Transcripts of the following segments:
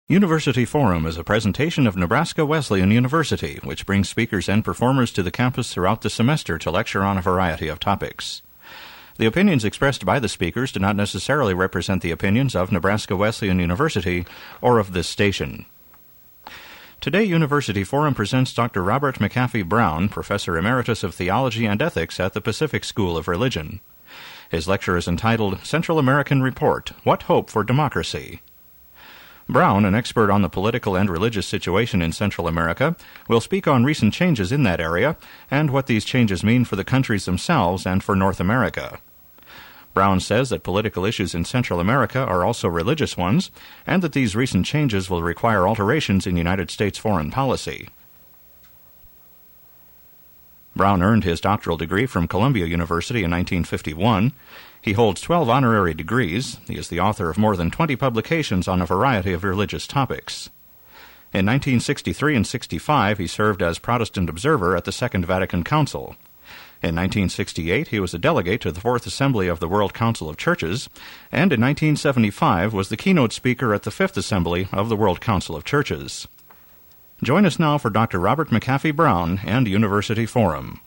University Forum is a presentation of Nebraska Wesleyan University, which brings speakers and performers to the campus throughout the semester to lecture on a variety of topics. The opinions expressed by the speakers do not necessarily represent the opinions of Nebraska Wesleyan University or of this station. Today, University Forum presents Dr. Robert McAfee Brown, Professor Emeritus of Theology and Ethics at the Pacific School of Religion. His lecture is entitled Central American Report, What Hope for Democracy? Brown, an expert on the political and religious situation in Central America, will speak on recent changes in that area and what these changes mean for the countries themselves and for North America. Brown says that political issues in Central America are also religious ones, and that these recent changes will require alterations in United States foreign policy. Brown earned his doctoral degree from Columbia University in 1951. He holds 12 honorary degrees. He is the author of more than 20 publications on a variety of religious topics. In 1963 and 65, he served as Protestant observer at the Second Vatican Council. In 1968, he was a delegate to the Fourth Assembly of the World Council of Churches, and in 1975 was the keynote speaker at the Fifth Assembly of the World Council of Churches. Join us now for Dr. Robert McAfee Brown and University Forum.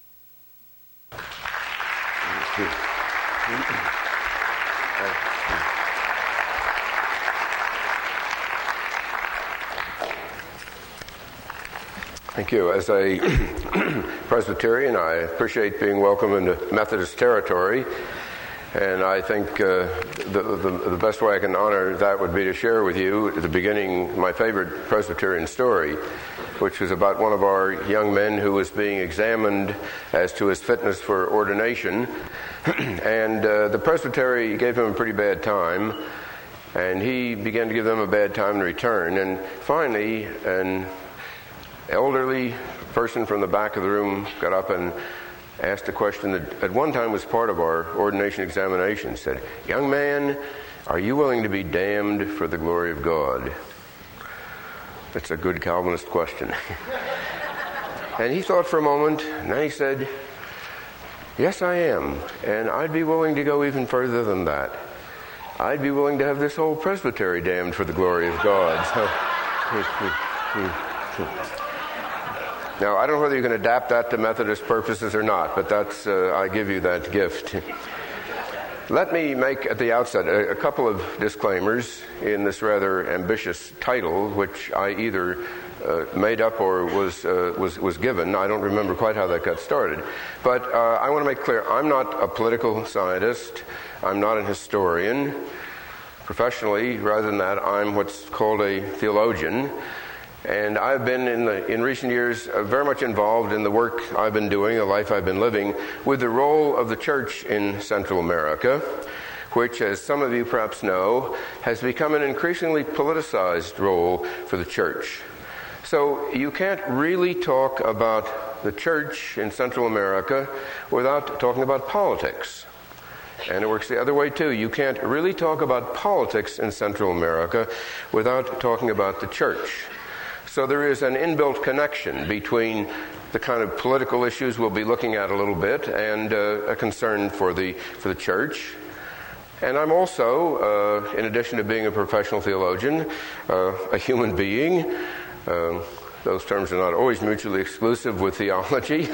Thank you. As a Presbyterian, I appreciate being welcome into Methodist territory, and I think the best way I can honor that would be to share with you at the beginning my favorite Presbyterian story, which was about one of our young men who was being examined as to his fitness for ordination, and the presbytery gave him a pretty bad time, and he began to give them a bad time in return, and finally an elderly person from the back of the room got up and asked a question that at one time was part of our ordination examination. Said, "Young man, are you willing to be damned for the glory of God?" That's a good Calvinist question. And he thought for a moment, and then he said, "Yes, I am, and I'd be willing to go even further than that. I'd be willing to have this whole presbytery damned for the glory of God." Now, I don't know whether you can adapt that to Methodist purposes or not, but that's I give you that gift. Let me make at the outset a couple of disclaimers in this rather ambitious title, which I either made up or was given. I don't remember quite how that got started. But I want to make clear, I'm not a political scientist. I'm not an historian. Professionally, rather than that, I'm what's called a theologian. And I've been, in recent years, very much involved in the work I've been doing, the life I've been living, with the role of the church in Central America, which, as some of you perhaps know, has become an increasingly politicized role for the church. So you can't really talk about the church in Central America without talking about politics. And it works the other way, too. You can't really talk about politics in Central America without talking about the church. So there is an inbuilt connection between the kind of political issues we'll be looking at a little bit and a concern for the church. And I'm also, in addition to being a professional theologian, a human being. Those terms are not always mutually exclusive with theology.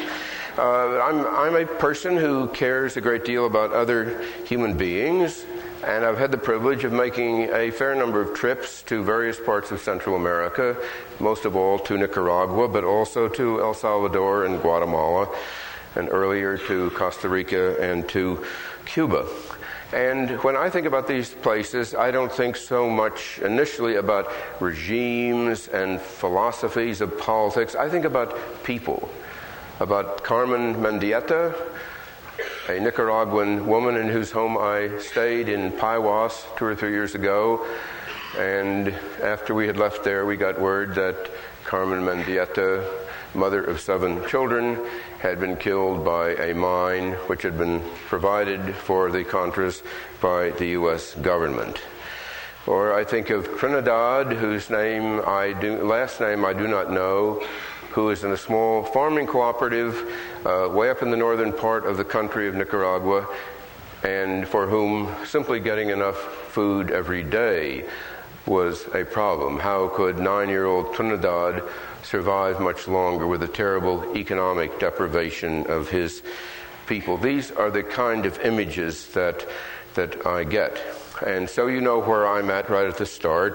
I'm a person who cares a great deal about other human beings. And I've had the privilege of making a fair number of trips to various parts of Central America, most of all to Nicaragua, but also to El Salvador and Guatemala, and earlier to Costa Rica and to Cuba. And when I think about these places, I don't think so much initially about regimes and philosophies of politics. I think about people, about Carmen Mendieta, a Nicaraguan woman in whose home I stayed in Paiwas 2 or 3 years ago. And after we had left there, we got word that Carmen Mendieta, mother of 7 children, had been killed by a mine which had been provided for the Contras by the U.S. government. Or I think of Trinidad, whose last name I do not know, who is in a small farming cooperative way up in the northern part of the country of Nicaragua, and for whom simply getting enough food every day was a problem. How could 9-year-old Trinidad survive much longer with the terrible economic deprivation of his people? These are the kind of images that I get. And so you know where I'm at right at the start.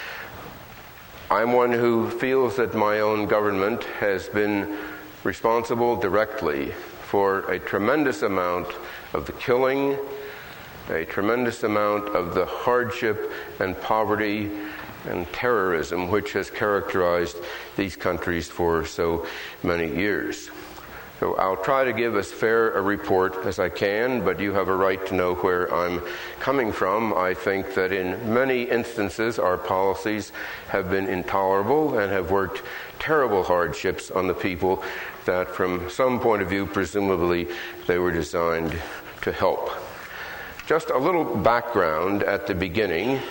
I'm one who feels that my own government has been responsible directly for a tremendous amount of the killing, a tremendous amount of the hardship and poverty and terrorism which has characterized these countries for so many years. So I'll try to give as fair a report as I can, but you have a right to know where I'm coming from. I think that in many instances our policies have been intolerable and have worked terrible hardships on the people that from some point of view, presumably, they were designed to help. Just a little background at the beginning.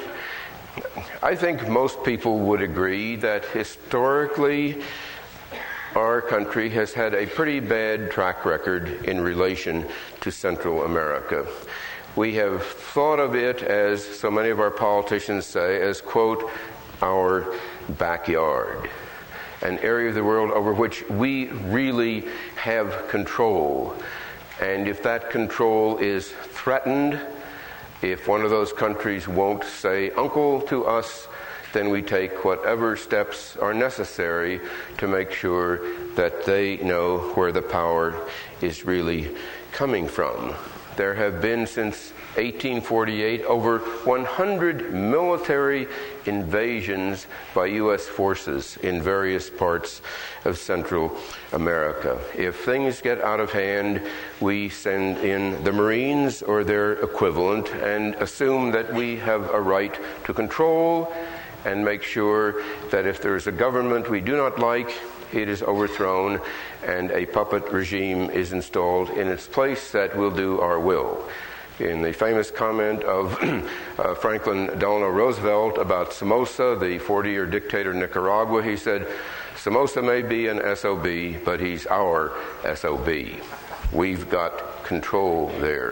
I think most people would agree that historically our country has had a pretty bad track record in relation to Central America. We have thought of it, as so many of our politicians say, as, quote, our backyard, an area of the world over which we really have control. And if that control is threatened, if one of those countries won't say uncle to us, then we take whatever steps are necessary to make sure that they know where the power is really coming from. There have been since 1848 over 100 military invasions by U.S. forces in various parts of Central America. If things get out of hand, we send in the Marines or their equivalent and assume that we have a right to control and make sure that if there is a government we do not like, it is overthrown and a puppet regime is installed in its place that will do our will. In the famous comment of Franklin Delano Roosevelt about Somoza, the 40-year dictator in Nicaragua, he said, "Somoza may be an SOB, but he's our SOB. We've got control there."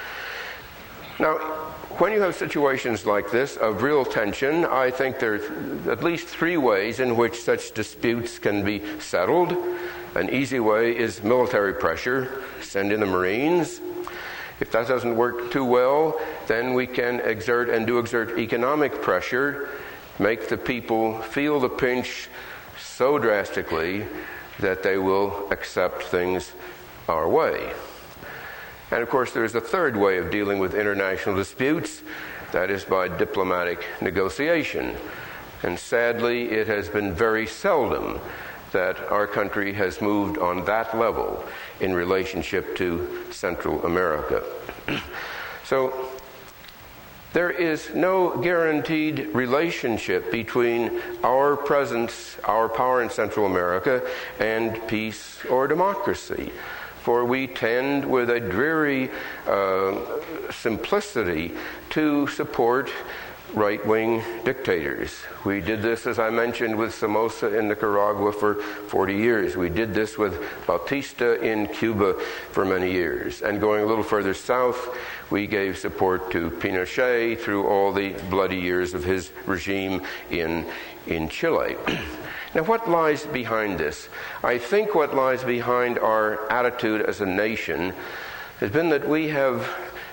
Now, when you have situations like this of real tension, I think there's at least 3 ways in which such disputes can be settled. An easy way is military pressure. Send in the Marines. If that doesn't work too well, then we can exert economic pressure, make the people feel the pinch so drastically that they will accept things our way. And of course, there's a third way of dealing with international disputes, that is by diplomatic negotiation. And sadly, it has been very seldom that our country has moved on that level in relationship to Central America. So there is no guaranteed relationship between our presence, our power in Central America, and peace or democracy. For we tend, with a dreary simplicity, to support right-wing dictators. We did this, as I mentioned, with Somoza in Nicaragua for 40 years. We did this with Bautista in Cuba for many years. And going a little further south, we gave support to Pinochet through all the bloody years of his regime in Chile. Now, what lies behind this? I think what lies behind our attitude as a nation has been that we have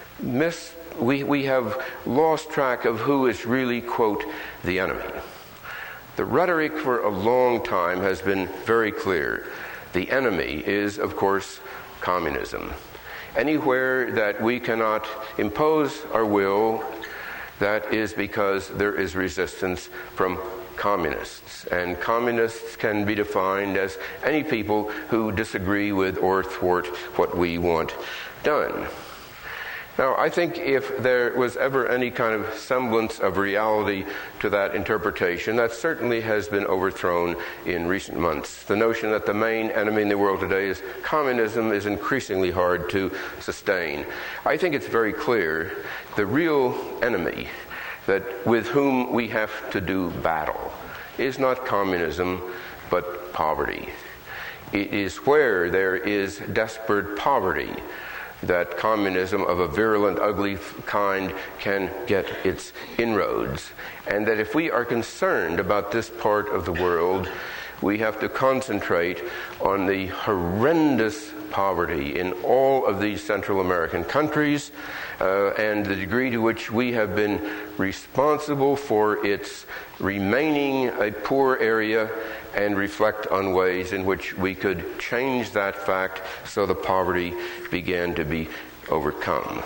lost track of who is really, quote, the enemy. The rhetoric for a long time has been very clear. The enemy is, of course, communism. Anywhere that we cannot impose our will, that is because there is resistance from communists. And communists can be defined as any people who disagree with or thwart what we want done. Now, I think if there was ever any kind of semblance of reality to that interpretation, that certainly has been overthrown in recent months. The notion that the main enemy in the world today is communism is increasingly hard to sustain. I think it's very clear the real enemy that with whom we have to do battle is not communism, but poverty. It is where there is desperate poverty that communism of a virulent, ugly kind can get its inroads. And that if we are concerned about this part of the world, we have to concentrate on the horrendous poverty in all of these Central American countries and the degree to which we have been responsible for its remaining a poor area, and reflect on ways in which we could change that fact so the poverty began to be overcome.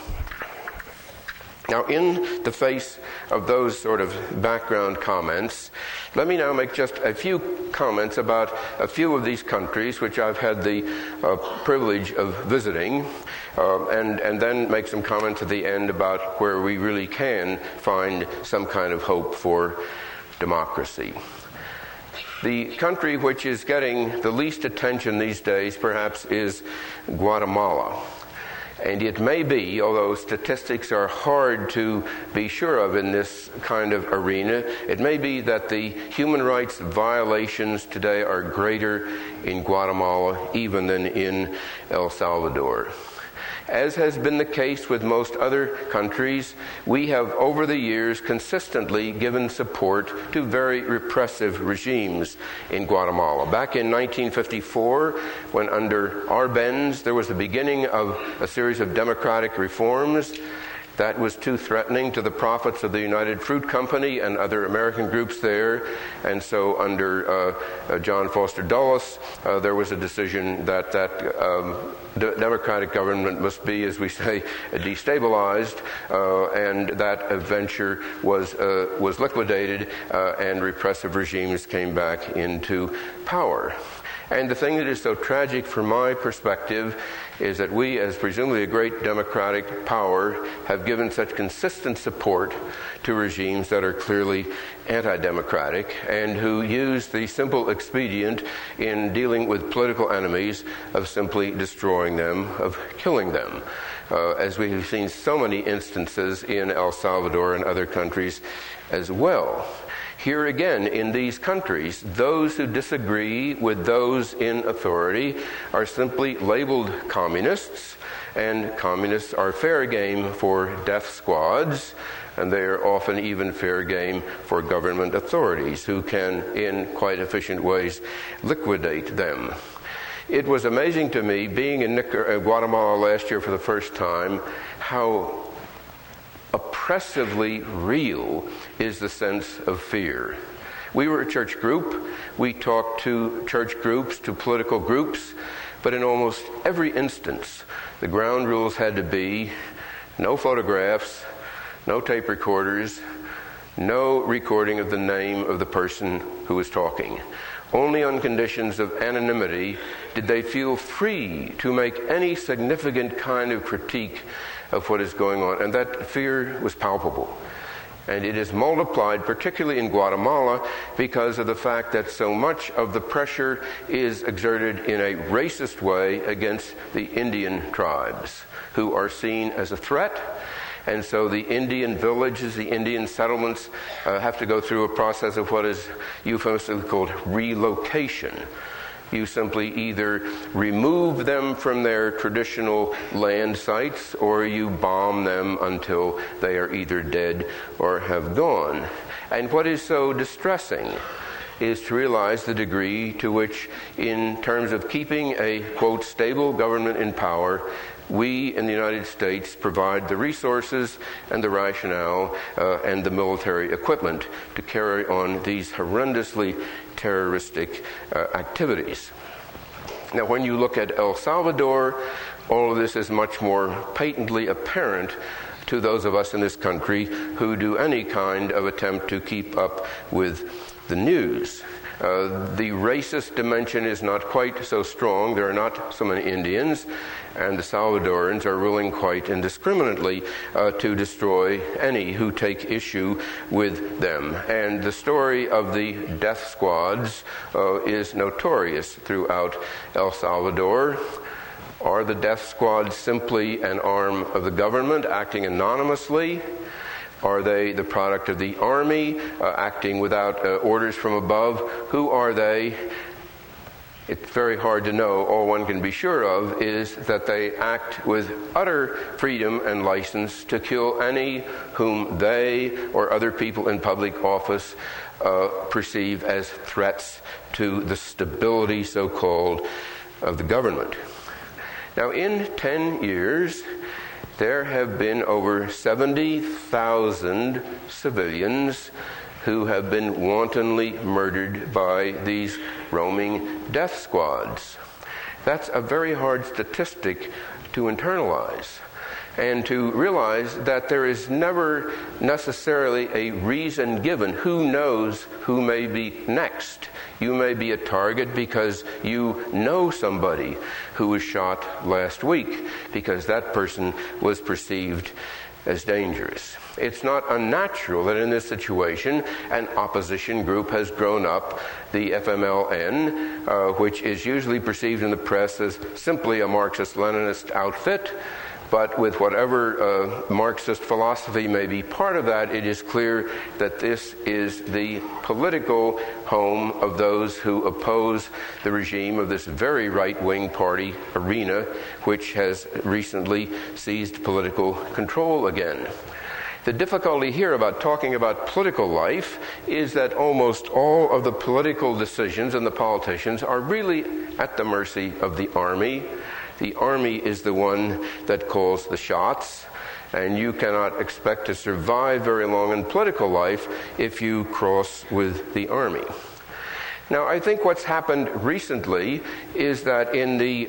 Now, in the face of those sort of background comments, let me now make just a few comments about a few of these countries which I've had the privilege of visiting, and then make some comments at the end about where we really can find some kind of hope for democracy. The country which is getting the least attention these days, perhaps, is Guatemala. And it may be, although statistics are hard to be sure of in this kind of arena, it may be that the human rights violations today are greater in Guatemala even than in El Salvador. As has been the case with most other countries, we have over the years consistently given support to very repressive regimes in Guatemala. Back in 1954, when under Arbenz there was the beginning of a series of democratic reforms, that was too threatening to the profits of the United Fruit Company and other American groups there. And so under John Foster Dulles, there was a decision that democratic government must be, as we say, destabilized, and that venture was liquidated, and repressive regimes came back into power. And the thing that is so tragic from my perspective is that we, as presumably a great democratic power, have given such consistent support to regimes that are clearly anti-democratic and who use the simple expedient in dealing with political enemies of simply destroying them, of killing them. As we have seen so many instances in El Salvador and other countries as well. Here again, in these countries, those who disagree with those in authority are simply labeled communists, and communists are fair game for death squads, and they are often even fair game for government authorities who can, in quite efficient ways, liquidate them. It was amazing to me, being in Guatemala last year for the first time, how oppressively real is the sense of fear. We were a church group. We talked to church groups, to political groups, but in almost every instance, the ground rules had to be no photographs, no tape recorders, no recording of the name of the person who was talking. Only on conditions of anonymity did they feel free to make any significant kind of critique of what is going on. And that fear was palpable. And it is multiplied, particularly in Guatemala, because of the fact that so much of the pressure is exerted in a racist way against the Indian tribes, who are seen as a threat. And so the Indian villages, the Indian settlements have to go through a process of what is euphemistically called relocation. You simply either remove them from their traditional land sites or you bomb them until they are either dead or have gone. And what is so distressing is to realize the degree to which, in terms of keeping a, quote, stable government in power, we in the United States provide the resources and the rationale and the military equipment to carry on these horrendously terroristic activities. Now, when you look at El Salvador, all of this is much more patently apparent to those of us in this country who do any kind of attempt to keep up with the news. The racist dimension is not quite so strong. There are not so many Indians, and the Salvadorans are ruling quite indiscriminately to destroy any who take issue with them. And the story of the death squads is notorious throughout El Salvador. Are the death squads simply an arm of the government acting anonymously? Are they the product of the army acting without orders from above? Who are they? It's very hard to know. All one can be sure of is that they act with utter freedom and license to kill any whom they or other people in public office perceive as threats to the stability, so-called, of the government. Now, in 10 years, there have been over 70,000 civilians who have been wantonly murdered by these roaming death squads. That's a very hard statistic to internalize, and to realize that there is never necessarily a reason given. Who knows who may be next? You may be a target because you know somebody who was shot last week because that person was perceived as dangerous. It's not unnatural that in this situation an opposition group has grown up, the FMLN, which is usually perceived in the press as simply a Marxist-Leninist outfit. But with whatever Marxist philosophy may be part of that, it is clear that this is the political home of those who oppose the regime of this very right-wing party, Arena, which has recently seized political control again. The difficulty here about talking about political life is that almost all of the political decisions and the politicians are really at the mercy of the army. The army is the one that calls the shots, and you cannot expect to survive very long in political life if you cross with the army. Now, I think what's happened recently is that in the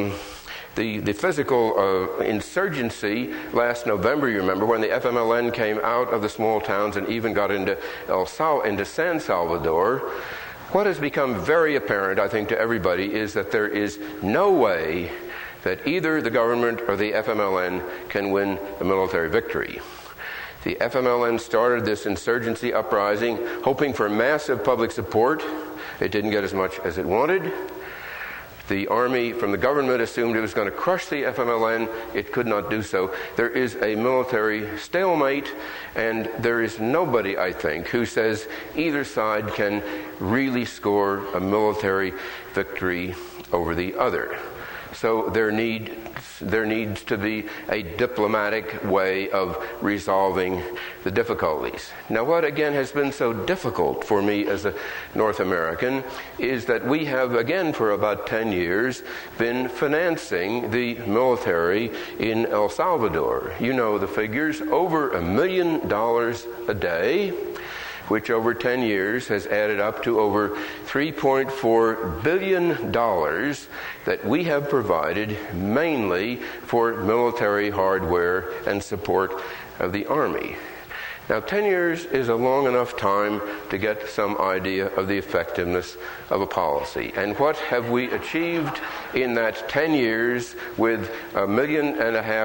physical insurgency last November, you remember, when the FMLN came out of the small towns and even got into San Salvador, what has become very apparent, I think, to everybody is that there is no way that either the government or the FMLN can win a military victory. The FMLN started this insurgency uprising hoping for massive public support. It didn't get as much as it wanted. The army from the government assumed it was going to crush the FMLN. It could not do so. There is a military stalemate, and there is nobody, I think, who says either side can really score a military victory over the other. So there needs to be a diplomatic way of resolving the difficulties. Now, what again has been so difficult for me as a North American is that we have, again, for about 10 years, been financing the military in El Salvador. You know the figures, over $1 million a day, which over 10 years has added up to over $3.4 billion that we have provided mainly for military hardware and support of the Army. Now, 10 years is a long enough time to get some idea of the effectiveness of a policy. And what have we achieved in that 10 years with $1.5 million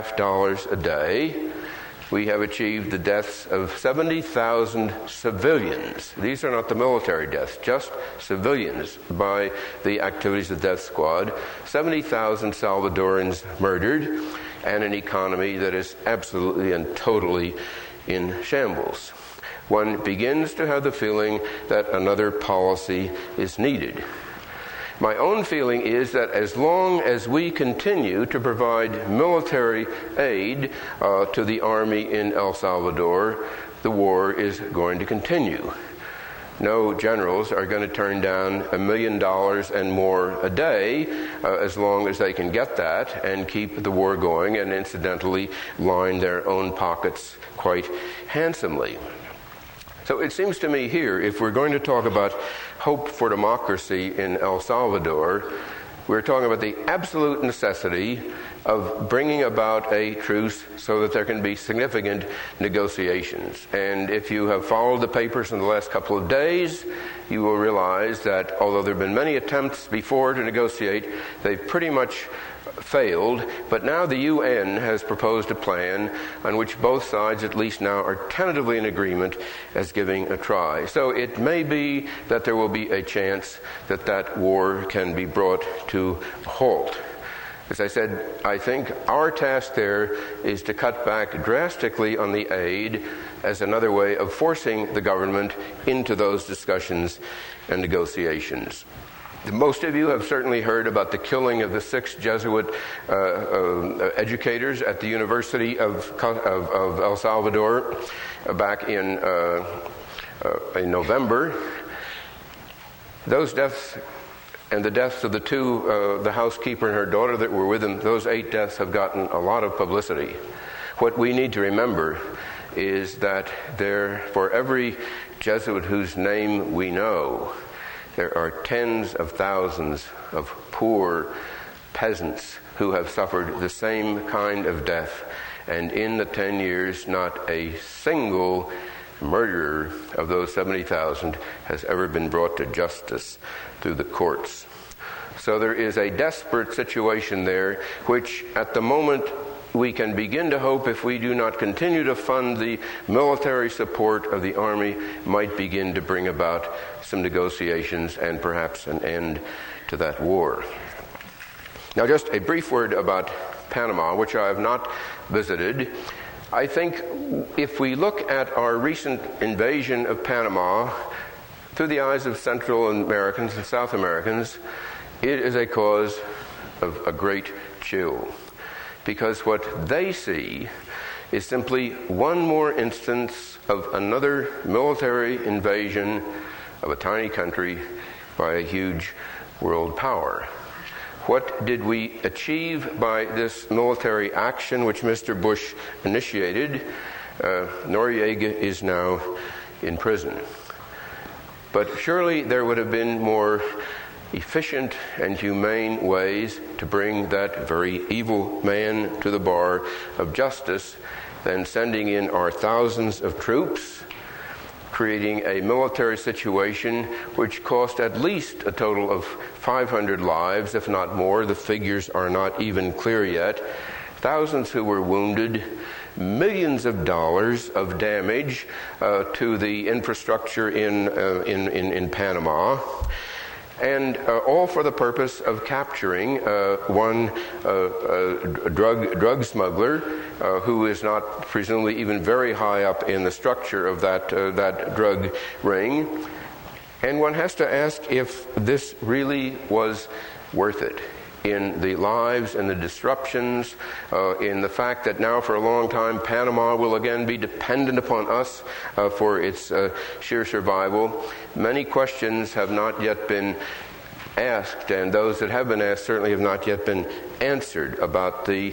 a day? We have achieved the deaths of 70,000 civilians. These are not the military deaths, just civilians by the activities of the death squad. 70,000 Salvadorans murdered, and an economy that is absolutely and totally in shambles. One begins to have the feeling that another policy is needed. My own feeling is that as long as we continue to provide military aid to the army in El Salvador, the war is going to continue. No generals are going to turn down $1 million and more a day as long as they can get that and keep the war going and incidentally line their own pockets quite handsomely. So it seems to me here, if we're going to talk about hope for democracy in El Salvador, we're talking about the absolute necessity of bringing about a truce so that there can be significant negotiations. And if you have followed the papers in the last couple of days, you will realize that although there have been many attempts before to negotiate, they've pretty much failed, but now the UN has proposed a plan on which both sides, at least now, are tentatively in agreement as giving a try. So it may be that there will be a chance that that war can be brought to a halt. As I said, I think our task there is to cut back drastically on the aid as another way of forcing the government into those discussions and negotiations. Most of you have certainly heard about the killing of the 6 Jesuit educators at the University of El Salvador back in November. Those deaths and the deaths of the 2, the housekeeper and her daughter that were with them, those 8 deaths have gotten a lot of publicity. What we need to remember is that for every Jesuit whose name we know, there are tens of thousands of poor peasants who have suffered the same kind of death. And in the 10 years, not a single murderer of those 70,000 has ever been brought to justice through the courts. So there is a desperate situation there, which at the moment we can begin to hope, if we do not continue to fund the military support of the Army, might begin to bring about some negotiations and perhaps an end to that war. Now, just a brief word about Panama, which I have not visited. I think if we look at our recent invasion of Panama through the eyes of Central Americans and South Americans, it is a cause of a great chill. Because what they see is simply one more instance of another military invasion of a tiny country by a huge world power. What did we achieve by this military action which Mr. Bush initiated? Noriega is now in prison. But surely there would have been more efficient and humane ways to bring that very evil man to the bar of justice than sending in our thousands of troops, creating a military situation which cost at least a total of 500 lives, if not more. The figures are not even clear yet. Thousands who were wounded, millions of dollars of damage to the infrastructure in Panama. And all for the purpose of capturing one drug smuggler who is not presumably even very high up in the structure of that drug ring. And one has to ask if this really was worth it, in the lives and the disruptions, in the fact that now for a long time Panama will again be dependent upon us for its sheer survival. Many questions have not yet been asked, and those that have been asked certainly have not yet been answered about the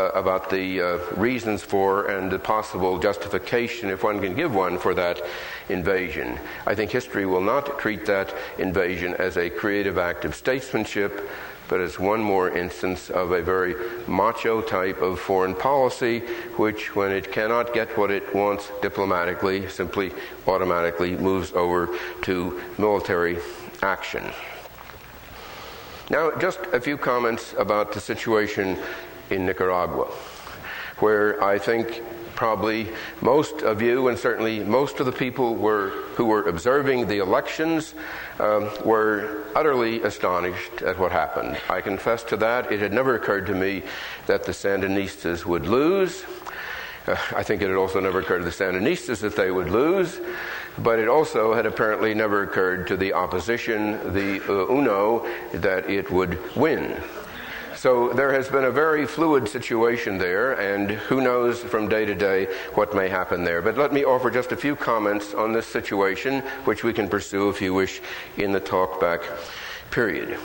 reasons for and the possible justification, if one can give one, for that invasion. I think history will not treat that invasion as a creative act of statesmanship, but as one more instance of a very macho type of foreign policy, which, when it cannot get what it wants diplomatically, simply automatically moves over to military action. Now, just a few comments about the situation in Nicaragua, where I think probably most of you, and certainly most of the people who were observing the elections, were utterly astonished at what happened. I confess to that. It had never occurred to me that the Sandinistas would lose. I think it had also never occurred to the Sandinistas that they would lose, but it also had apparently never occurred to the opposition, the UNO, that it would win. So there has been a very fluid situation there, and who knows from day to day what may happen there. But let me offer just a few comments on this situation, which we can pursue, if you wish, in the talkback period.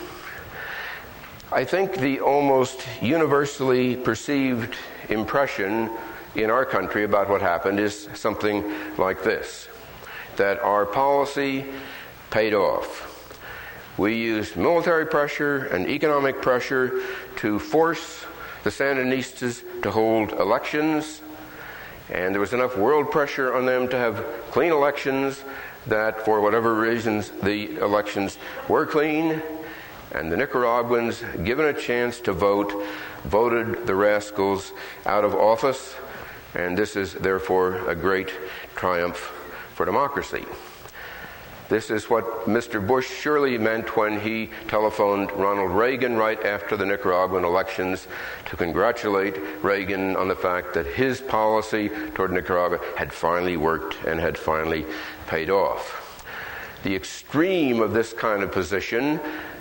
I think the almost universally perceived impression in our country about what happened is something like this: that our policy paid off. We used military pressure and economic pressure to force the Sandinistas to hold elections, and there was enough world pressure on them to have clean elections that, for whatever reasons, the elections were clean, and the Nicaraguans, given a chance to vote, voted the rascals out of office, and this is therefore a great triumph for democracy. This is what Mr. Bush surely meant when he telephoned Ronald Reagan right after the Nicaraguan elections to congratulate Reagan on the fact that his policy toward Nicaragua had finally worked and had finally paid off. The extreme of this kind of position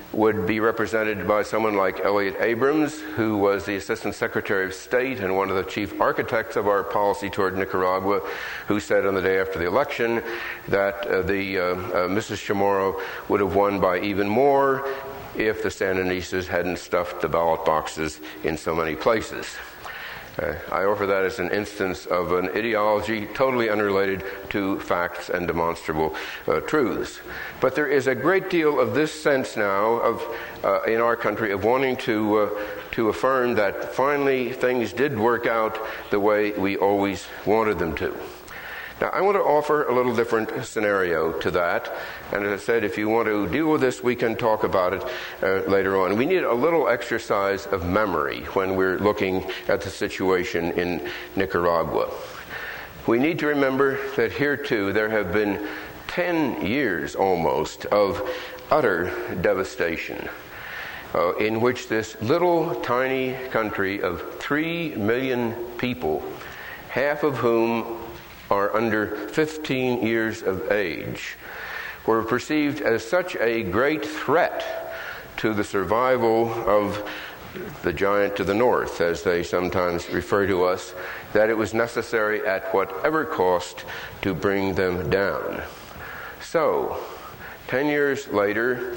would be represented by someone like Elliott Abrams, who was the Assistant Secretary of State and one of the chief architects of our policy toward Nicaragua, who said on the day after the election that Mrs. Chamorro would have won by even more if the Sandinistas hadn't stuffed the ballot boxes in so many places. I offer that as an instance of an ideology totally unrelated to facts and demonstrable truths. But there is a great deal of this sense now in our country of wanting to affirm that finally things did work out the way we always wanted them to. Now, I want to offer a little different scenario to that. And as I said, if you want to deal with this, we can talk about it later on. We need a little exercise of memory when we're looking at the situation in Nicaragua. We need to remember that here, too, there have been 10 years almost of utter devastation in which this little tiny country of 3 million people, half of whom are under 15 years of age, were perceived as such a great threat to the survival of the giant to the north, as they sometimes refer to us, that it was necessary at whatever cost to bring them down. So, 10 years later,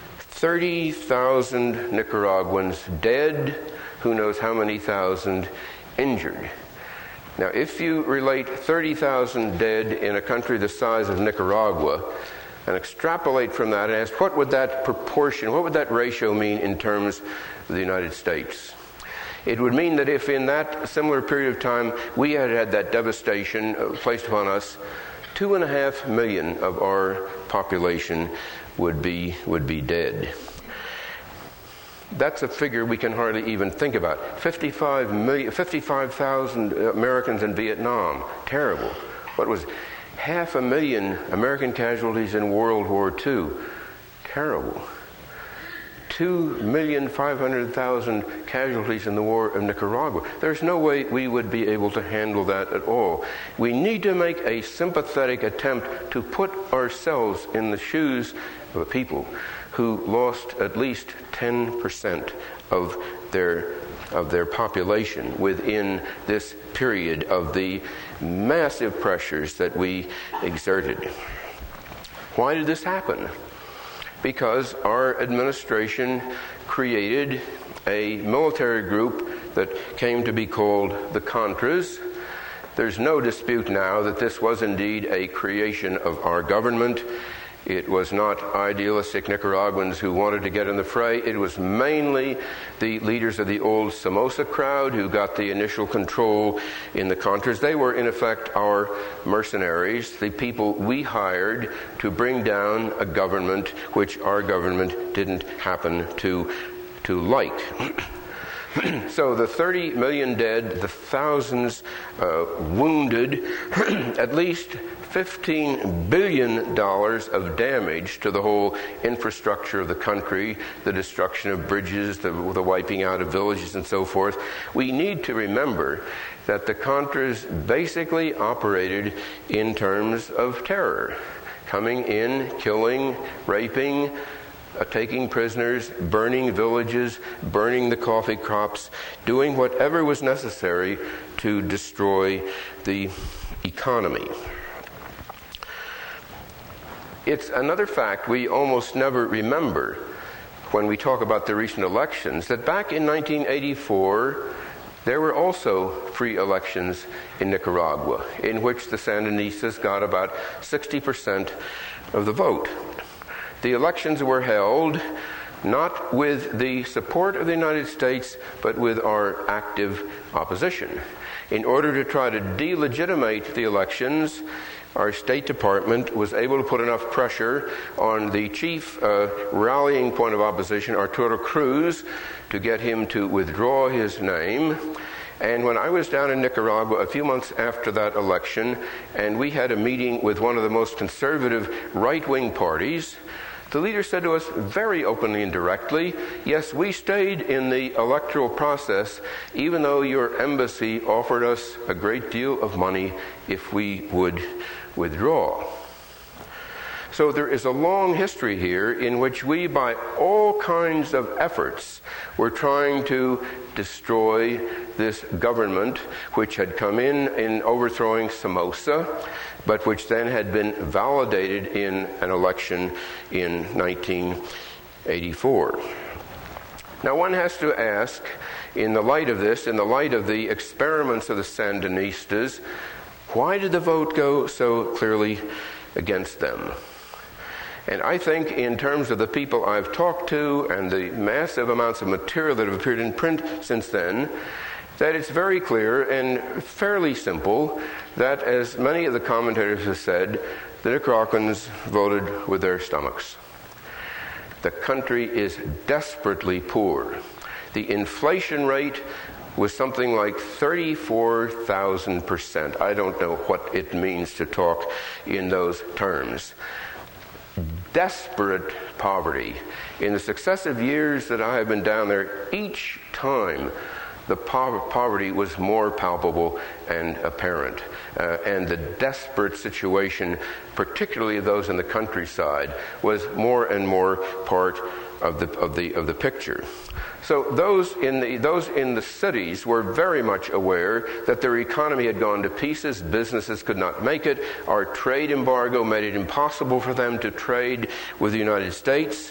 30,000 Nicaraguans dead, who knows how many thousand injured. Now, if you relate 30,000 dead in a country the size of Nicaragua and extrapolate from that and ask what would that proportion, what would that ratio mean in terms of the United States? It would mean that if in that similar period of time we had had that devastation placed upon us, 2.5 million of our population would be dead. That's a figure we can hardly even think about. 55,000 Americans in Vietnam. Terrible. What was 500,000 American casualties in World War II? Terrible. 2,500,000 casualties in the war of Nicaragua. There's no way we would be able to handle that at all. We need to make a sympathetic attempt to put ourselves in the shoes of the people who lost at least 10% of their population within this period of the massive pressures that we exerted. Why did this happen? Because our administration created a military group that came to be called the Contras. There's no dispute now that this was indeed a creation of our government. It was not idealistic Nicaraguans who wanted to get in the fray. It was mainly the leaders of the old Somoza crowd who got the initial control in the Contras. They were, in effect, our mercenaries, the people we hired to bring down a government which our government didn't happen to like. So the 30 million dead, the thousands wounded, at least $15 billion of damage to the whole infrastructure of the country, the destruction of bridges, the wiping out of villages and so forth. We need to remember that the Contras basically operated in terms of terror, coming in, killing, raping, taking prisoners, burning villages, burning the coffee crops, doing whatever was necessary to destroy the economy. It's another fact we almost never remember when we talk about the recent elections, that back in 1984, there were also free elections in Nicaragua, in which the Sandinistas got about 60% of the vote. The elections were held not with the support of the United States, but with our active opposition. In order to try to delegitimate the elections, our State Department was able to put enough pressure on the chief rallying point of opposition, Arturo Cruz, to get him to withdraw his name. And when I was down in Nicaragua a few months after that election, and we had a meeting with one of the most conservative right-wing parties, the leader said to us very openly and directly, yes, we stayed in the electoral process even though your embassy offered us a great deal of money if we would withdraw. So there is a long history here in which we, by all kinds of efforts, were trying to destroy this government which had come in overthrowing Somoza, but which then had been validated in an election in 1984. Now one has to ask, in the light of this, in the light of the experiments of the Sandinistas, why did the vote go so clearly against them? And I think in terms of the people I've talked to and the massive amounts of material that have appeared in print since then, that it's very clear and fairly simple that, as many of the commentators have said, the Nicaraguans voted with their stomachs. The country is desperately poor. The inflation rate was something like 34,000%. I don't know what it means to talk in those terms. Desperate poverty. In the successive years that I have been down there, each time the poverty was more palpable and apparent. And the desperate situation, particularly those in the countryside, was more and more part of the picture. So those in the cities were very much aware that their economy had gone to pieces. Businesses could not make it. Our trade embargo made it impossible for them to trade with the United States.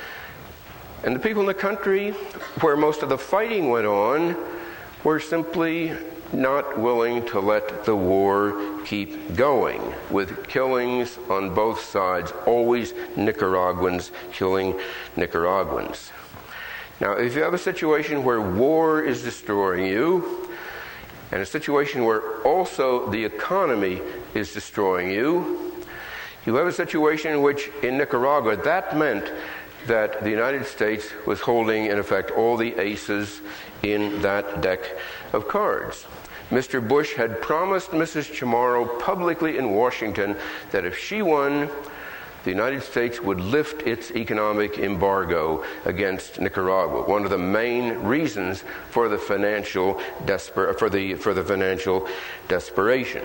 And the people in the country, where most of the fighting went on, were simply not willing to let the war keep going, with killings on both sides, always Nicaraguans killing Nicaraguans. Now, if you have a situation where war is destroying you, and a situation where also the economy is destroying you, you have a situation in which, in Nicaragua, that meant that the United States was holding, in effect, all the aces in that deck of cards. Mr. Bush had promised Mrs. Chamorro publicly in Washington that if she won, the United States would lift its economic embargo against Nicaragua. One of the main reasons for the financial financial desperation.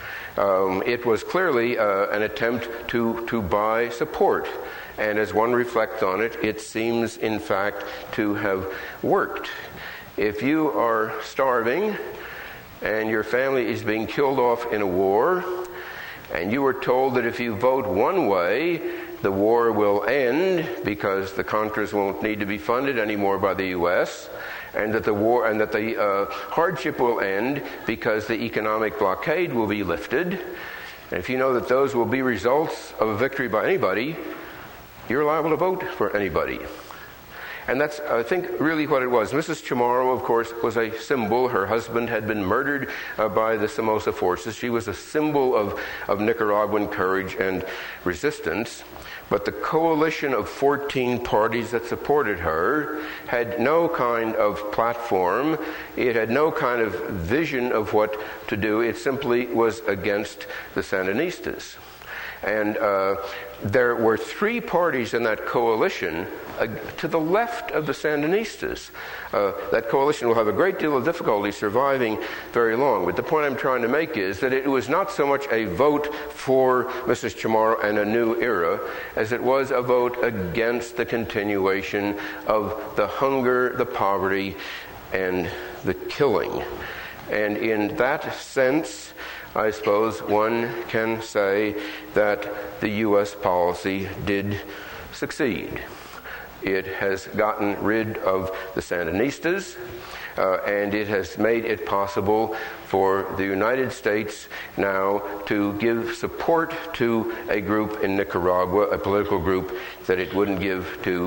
It was clearly an attempt to buy support. And as one reflects on it, it seems, in fact, to have worked. If you are starving and your family is being killed off in a war, and you are told that if you vote one way, the war will end because the Contras won't need to be funded anymore by the U.S., and that the hardship will end because the economic blockade will be lifted, and if you know that those will be results of a victory by anybody, you're liable to vote for anybody. And that's, I think, really what it was. Mrs. Chamorro, of course, was a symbol. Her husband had been murdered by the Somoza forces. She was a symbol of Nicaraguan courage and resistance. But the coalition of 14 parties that supported her had no kind of platform. It had no kind of vision of what to do. It simply was against the Sandinistas. And there were three parties in that coalition to the left of the Sandinistas. That coalition will have a great deal of difficulty surviving very long. But the point I'm trying to make is that it was not so much a vote for Mrs. Chamorro and a new era as it was a vote against the continuation of the hunger, the poverty, and the killing. And in that sense, I suppose one can say that the U.S. policy did succeed. It has gotten rid of the Sandinistas, and it has made it possible for the United States now to give support to a group in Nicaragua, a political group that it wouldn't give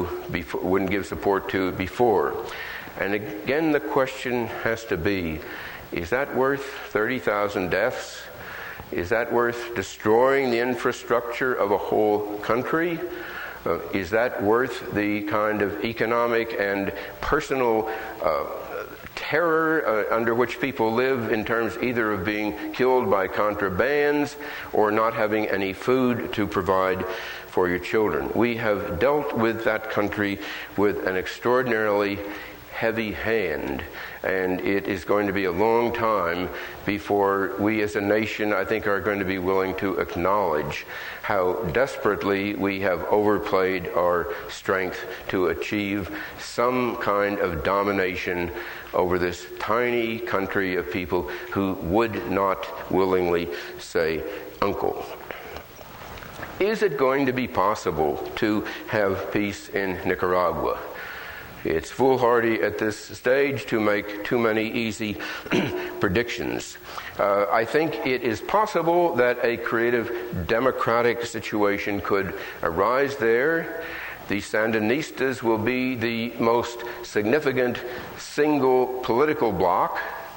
support to before. And again, the question has to be, is that worth 30,000 deaths? Is that worth destroying the infrastructure of a whole country? Is that worth the kind of economic and personal terror under which people live in terms either of being killed by contrabands or not having any food to provide for your children? We have dealt with that country with an extraordinarily heavy hand, and it is going to be a long time before we as a nation, I think, are going to be willing to acknowledge how desperately we have overplayed our strength to achieve some kind of domination over this tiny country of people who would not willingly say uncle. Is it going to be possible to have peace in Nicaragua? It's foolhardy at this stage to make too many easy predictions. I think it is possible that a creative democratic situation could arise there. The Sandinistas will be the most significant single political bloc.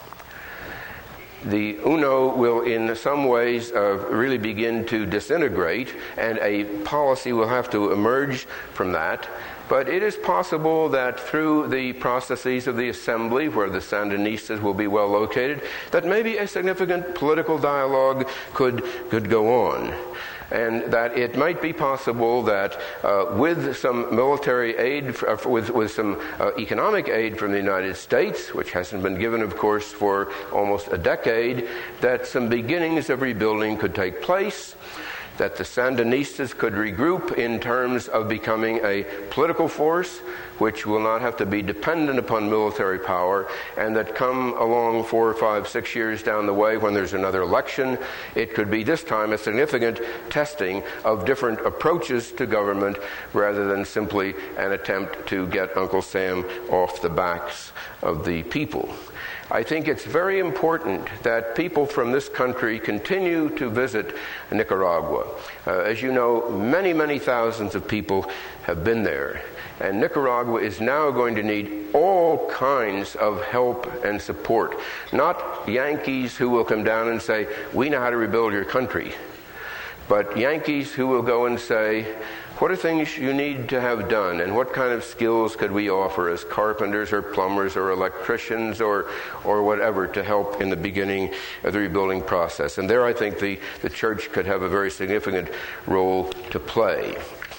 The UNO will in some ways really begin to disintegrate, and a policy will have to emerge from that. But it is possible that through the processes of the assembly, where the Sandinistas will be well located, that maybe a significant political dialogue could go on. And that it might be possible that with some military aid, with some economic aid from the United States, which hasn't been given, of course, for almost a decade, that some beginnings of rebuilding could take place, that the Sandinistas could regroup in terms of becoming a political force which will not have to be dependent upon military power, and that come along 4, 5, 6 years down the way when there's another election, it could be this time a significant testing of different approaches to government rather than simply an attempt to get Uncle Sam off the backs of the people. I think it's very important that people from this country continue to visit Nicaragua. As you know, many, many thousands of people have been there. And Nicaragua is now going to need all kinds of help and support. Not Yankees who will come down and say, we know how to rebuild your country. But Yankees who will go and say, what are things you need to have done, and what kind of skills could we offer as carpenters or plumbers or electricians or whatever to help in the beginning of the rebuilding process. And there I think the church could have a very significant role to play.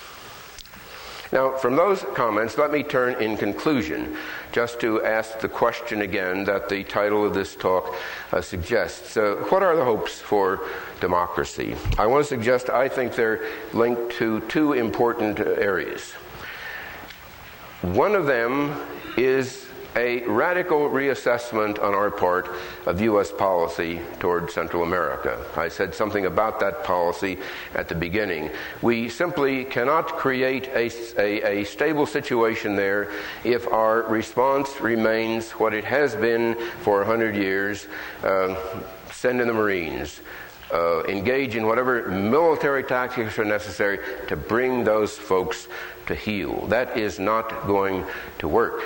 Now, from those comments, let me turn in conclusion just to ask the question again that the title of this talk suggests. What are the hopes for democracy? I want to suggest I think they're linked to two important areas. One of them is a radical reassessment on our part of U.S. policy toward Central America. I said something about that policy at the beginning. We simply cannot create a stable situation there if our response remains what it has been for 100 years, send in the Marines, engage in whatever military tactics are necessary to bring those folks to heel. That is not going to work.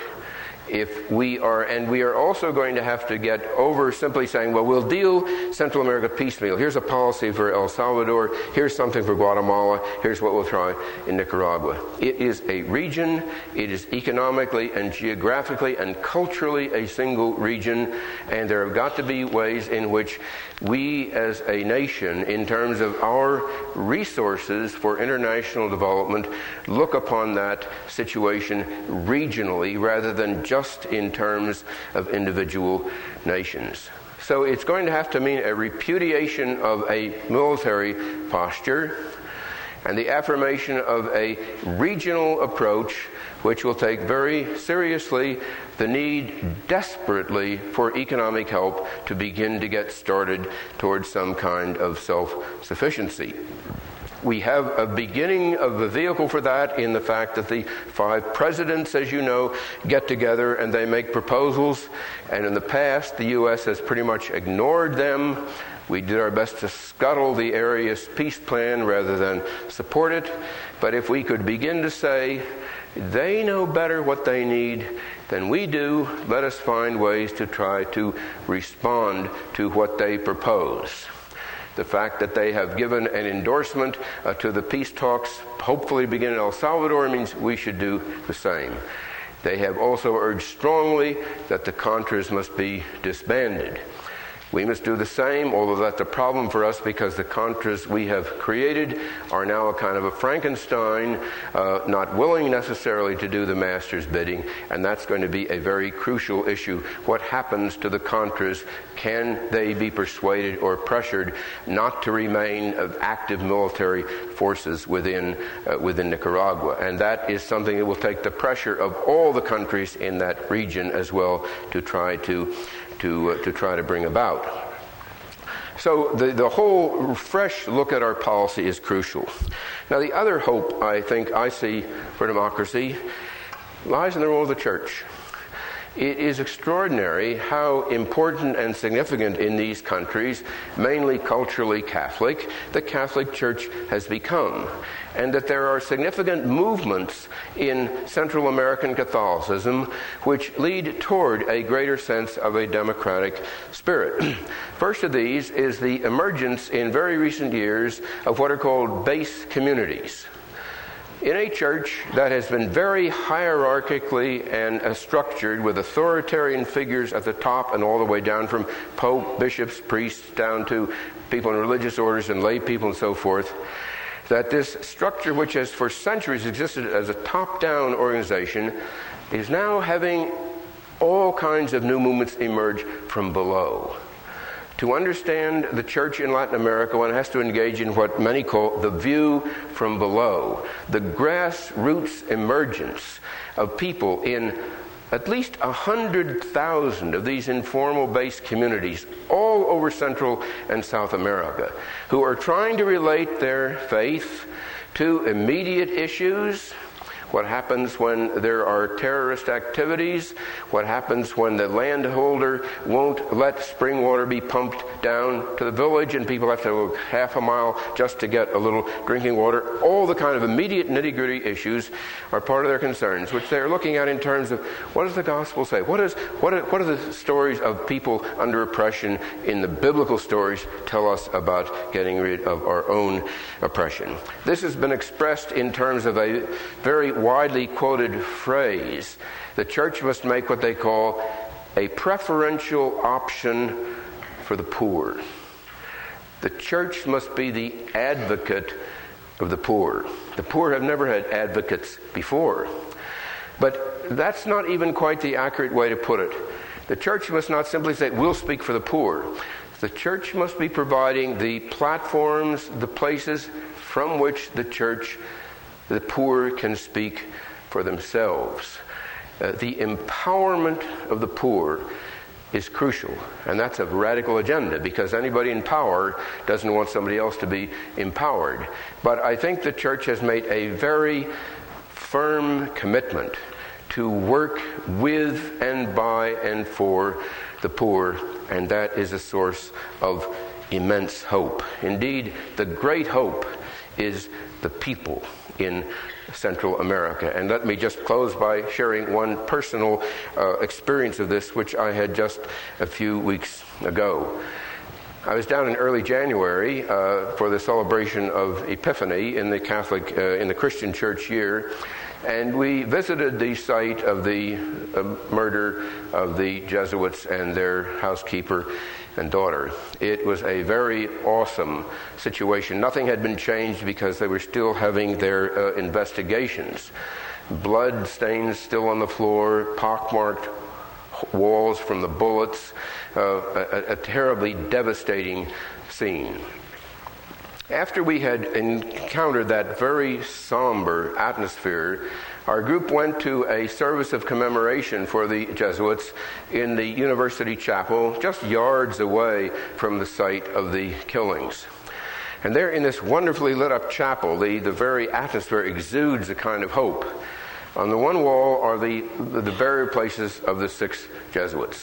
If we are also going to have to get over simply saying, well, we'll deal Central America piecemeal. Here's a policy for El Salvador. Here's something for Guatemala. Here's what we'll try in Nicaragua. It is a region. It is economically and geographically and culturally a single region. And there have got to be ways in which we as a nation, in terms of our resources for international development, look upon that situation regionally rather than just in terms of individual nations. So it's going to have to mean a repudiation of a military posture and the affirmation of a regional approach which will take very seriously the need desperately for economic help to begin to get started towards some kind of self-sufficiency. We have a beginning of a vehicle for that in the fact that the 5 presidents, as you know, get together and they make proposals. And in the past, the U.S. has pretty much ignored them. We did our best to scuttle the Arias peace plan rather than support it. But if we could begin to say, they know better what they need than we do, let us find ways to try to respond to what they propose. The fact that they have given an endorsement to the peace talks, hopefully begin in El Salvador, means we should do the same. They have also urged strongly that the Contras must be disbanded. We must do the same, although that's a problem for us because the Contras we have created are now a kind of a Frankenstein, not willing necessarily to do the master's bidding, and that's going to be a very crucial issue. What happens to the Contras? Can they be persuaded or pressured not to remain active military forces within Nicaragua? And that is something that will take the pressure of all the countries in that region as well to try to bring about. So the whole fresh look at our policy is crucial. Now, the other hope I think I see for democracy lies in the role of the church. It is extraordinary how important and significant in these countries, mainly culturally Catholic, the Catholic Church has become, and that there are significant movements in Central American Catholicism which lead toward a greater sense of a democratic spirit. First of these is the emergence in very recent years of what are called base communities. In a church that has been very hierarchically and structured with authoritarian figures at the top and all the way down from pope, bishops, priests, down to people in religious orders and lay people and so forth, that this structure, which has for centuries existed as a top-down organization, is now having all kinds of new movements emerge from below. To understand the church in Latin America, one has to engage in what many call the view from below, the grassroots emergence of people in at least 100,000 of these informal-based communities all over Central and South America who are trying to relate their faith to immediate issues. What happens when there are terrorist activities? What happens when the landholder won't let spring water be pumped down to the village and people have to go half a mile just to get a little drinking water? All the kind of immediate nitty-gritty issues are part of their concerns, which they're looking at in terms of what does the gospel say? What are the stories of people under oppression in the biblical stories tell us about getting rid of our own oppression? This has been expressed in terms of a very widely quoted phrase. The church must make what they call a preferential option for the poor. The church must be the advocate of the poor. The poor have never had advocates before. But that's not even quite the accurate way to put it. The church must not simply say, we'll speak for the poor. The church must be providing the platforms, the places from which the poor can speak for themselves. The empowerment of the poor is crucial, and that's a radical agenda because anybody in power doesn't want somebody else to be empowered. But I think the church has made a very firm commitment to work with and by and for the poor, and that is a source of immense hope. Indeed, the great hope is the people in Central America. And let me just close by sharing one personal experience of this, which I had just a few weeks ago. I was down in early January for the celebration of Epiphany in the Christian church year, and we visited the site of the murder of the Jesuits and their housekeeper and daughter. It was a very awesome situation. Nothing had been changed because they were still having their investigations. Blood stains still on the floor, pockmarked walls from the bullets, a terribly devastating scene. After we had encountered that very somber atmosphere, our group went to a service of commemoration for the Jesuits in the University Chapel, just yards away from the site of the killings. And there in this wonderfully lit up chapel, the very atmosphere exudes a kind of hope. On the one wall are the burial places of the 6 Jesuits.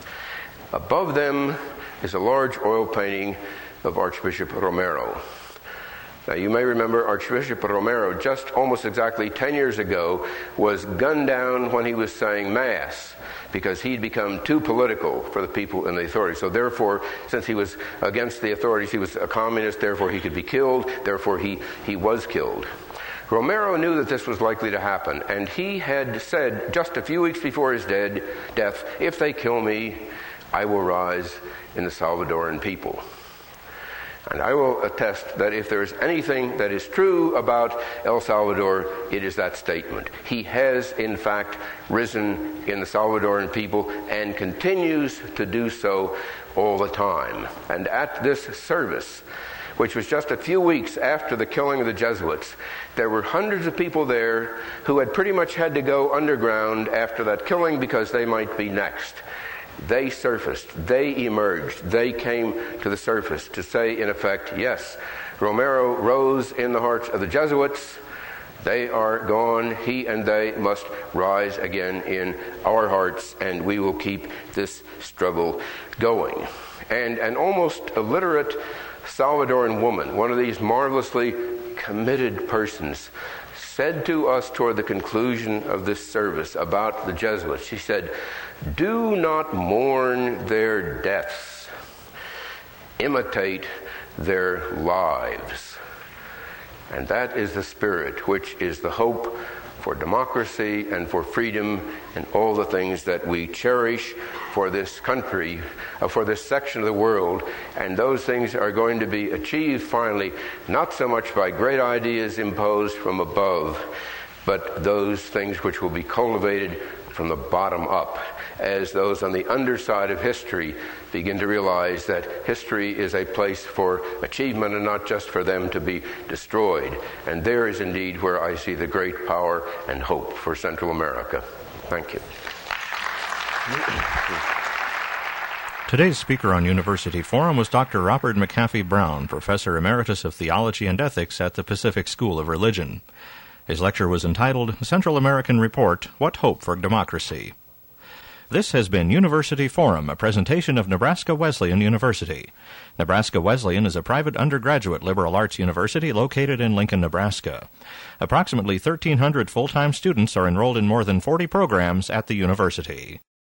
Above them is a large oil painting of Archbishop Romero. Now, you may remember Archbishop Romero, just almost exactly 10 years ago, was gunned down when he was saying Mass because he'd become too political for the people in the authorities. So therefore, since he was against the authorities, he was a communist, therefore he could be killed, therefore he was killed. Romero knew that this was likely to happen, and he had said just a few weeks before his death, if they kill me, I will rise in the Salvadoran people. And I will attest that if there is anything that is true about El Salvador, it is that statement. He has, in fact, risen in the Salvadoran people and continues to do so all the time. And at this service, which was just a few weeks after the killing of the Jesuits, there were hundreds of people there who had pretty much had to go underground after that killing because they might be next. They surfaced, they emerged, they came to the surface to say, in effect, yes, Romero rose in the hearts of the Jesuits. They are gone. He and they must rise again in our hearts, and we will keep this struggle going. And an almost illiterate Salvadoran woman, one of these marvelously committed persons, said to us toward the conclusion of this service about the Jesuits, she said, "Do not mourn their deaths, imitate their lives." And that is the spirit which is the hope for democracy and for freedom and all the things that we cherish for this country, for this section of the world. And those things are going to be achieved finally, not so much by great ideas imposed from above, but those things which will be cultivated from the bottom up, as those on the underside of history begin to realize that history is a place for achievement and not just for them to be destroyed. And there is indeed where I see the great power and hope for Central America. Thank you. Today's speaker on University Forum was Dr. Robert McAfee Brown, Professor Emeritus of Theology and Ethics at the Pacific School of Religion. His lecture was entitled Central American Report, What Hope for Democracy? This has been University Forum, a presentation of Nebraska Wesleyan University. Nebraska Wesleyan is a private undergraduate liberal arts university located in Lincoln, Nebraska. Approximately 1,300 full-time students are enrolled in more than 40 programs at the university.